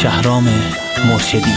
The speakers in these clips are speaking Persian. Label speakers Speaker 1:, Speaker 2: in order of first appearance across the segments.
Speaker 1: شهرام مرشدی.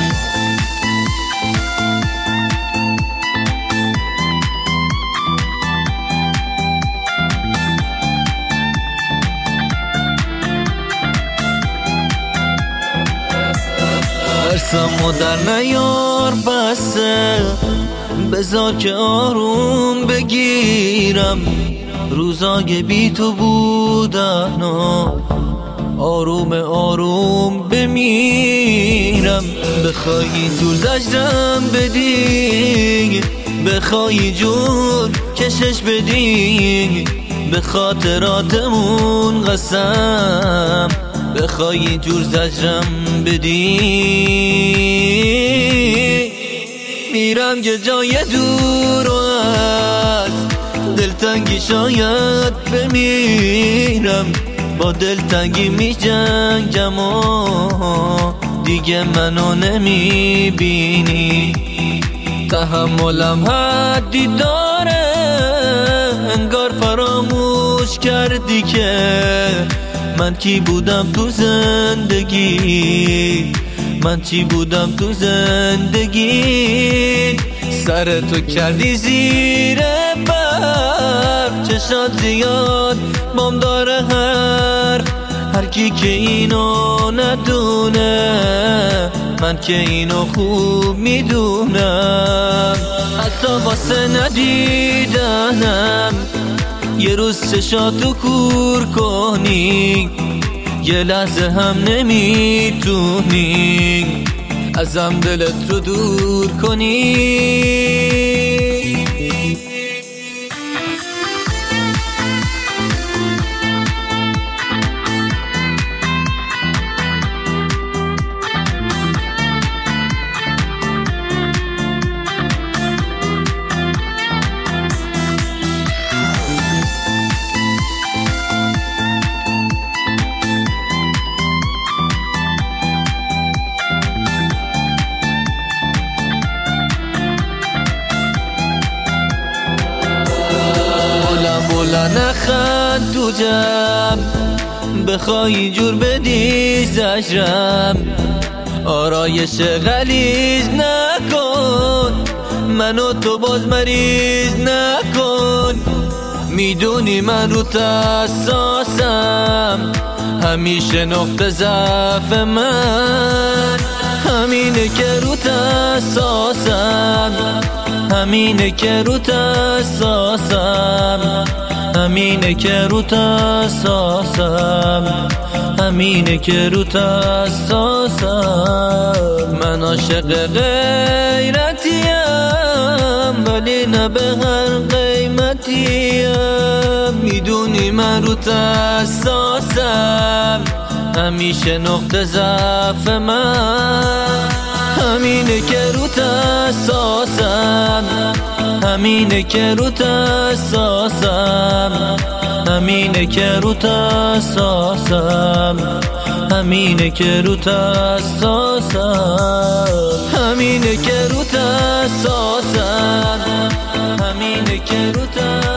Speaker 2: ترسم در نیار بسه، بذار که آروم بگیرم. روزای بی تو بودن آروم آروم بمیرم. بخوای جور زجرم بدی، بخوای جور کشش بدی، به خاطراتمون قسم. بخوای جور زجرم بدی، میرم یه جای دور و از دلتنگی شاید بمیرم. با دلتنگی می جنگم و دیگه منو نمیبینی. تحملم حدی داره، انگار فراموش کردی که من کی بودم تو زندگی. من چی بودم تو زندگی. سر تو کردی زیر برف، چشات زیاد بام داره حرف. هر کی که اینو ندونه، من که اینو خوب میدونم. حتی واسه ندیدنم یه روز چشاتو کور کنی، یه لحظه هم نمیتونی ازم دلت رو دور کنی. بولا نخند تو جمع، بخوای جور بدی زجرم. آرایش غلیظ نکن، منو تو باز مریض نکن. میدونی من رو حساسم، همیشه نقطه ضعف من همینه که رو حساسم. همینه که رو حساسم. همینه که رو حساسم. همینه که رو حساسم. من عاشق غیرتیم، ولی نه به هر قیمتیم. میدونی من رو حساسم، همیشه نقطه ضعف من همینه که رو حساسم. همینه که رو حساسم. همینه که رو حساسم. همینه که رو حساسم. همینه که رو حساسم. همینه که رو